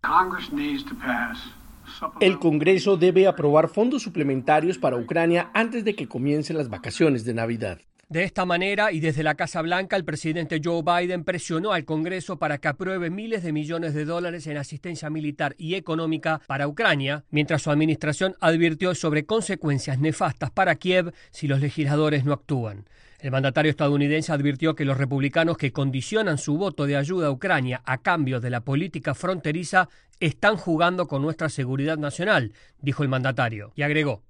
El Congreso debe aprobar fondos suplementarios para Ucrania antes de que comiencen las vacaciones de Navidad. De esta manera, y desde la Casa Blanca, el presidente Joe Biden presionó al Congreso para que apruebe miles de millones de dólares en asistencia militar y económica para Ucrania, mientras su administración advirtió sobre consecuencias nefastas para Kiev si los legisladores no actúan. El mandatario estadounidense advirtió que los republicanos que condicionan su voto de ayuda a Ucrania a cambio de la política fronteriza están jugando con nuestra seguridad nacional, dijo el mandatario, y agregó: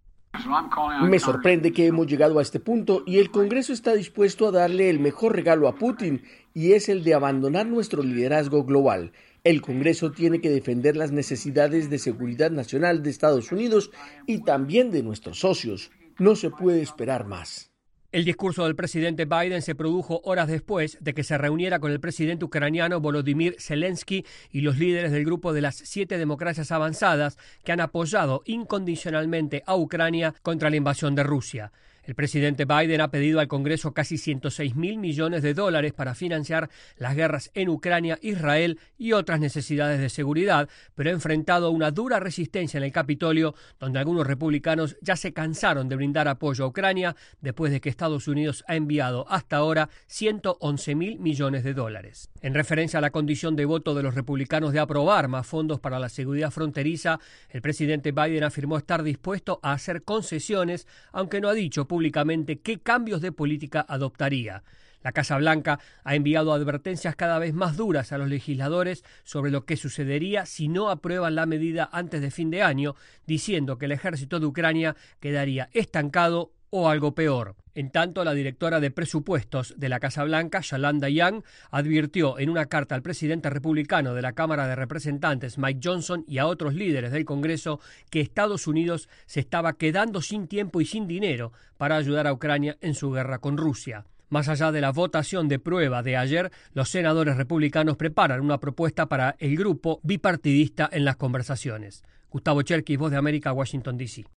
Me sorprende que hemos llegado a este punto y el Congreso está dispuesto a darle el mejor regalo a Putin, y es el de abandonar nuestro liderazgo global. El Congreso tiene que defender las necesidades de seguridad nacional de Estados Unidos y también de nuestros socios. No se puede esperar más. El discurso del presidente Biden se produjo horas después de que se reuniera con el presidente ucraniano Volodymyr Zelensky y los líderes del grupo de las 7 democracias avanzadas que han apoyado incondicionalmente a Ucrania contra la invasión de Rusia. El presidente Biden ha pedido al Congreso casi 106.000 millones de dólares para financiar las guerras en Ucrania, Israel y otras necesidades de seguridad, pero ha enfrentado una dura resistencia en el Capitolio, donde algunos republicanos ya se cansaron de brindar apoyo a Ucrania después de que Estados Unidos ha enviado hasta ahora 111.000 millones de dólares. En referencia a la condición de voto de los republicanos de aprobar más fondos para la seguridad fronteriza, el presidente Biden afirmó estar dispuesto a hacer concesiones, aunque no ha dicho públicamente qué cambios de política adoptaría. La Casa Blanca ha enviado advertencias cada vez más duras a los legisladores sobre lo que sucedería si no aprueban la medida antes de fin de año, diciendo que el ejército de Ucrania quedaría estancado o algo peor. En tanto, la directora de presupuestos de la Casa Blanca, Shalanda Young, advirtió en una carta al presidente republicano de la Cámara de Representantes, Mike Johnson, y a otros líderes del Congreso que Estados Unidos se estaba quedando sin tiempo y sin dinero para ayudar a Ucrania en su guerra con Rusia. Más allá de la votación de prueba de ayer, los senadores republicanos preparan una propuesta para el grupo bipartidista en las conversaciones. Gustavo Cherkis, Voz de América, Washington, D.C.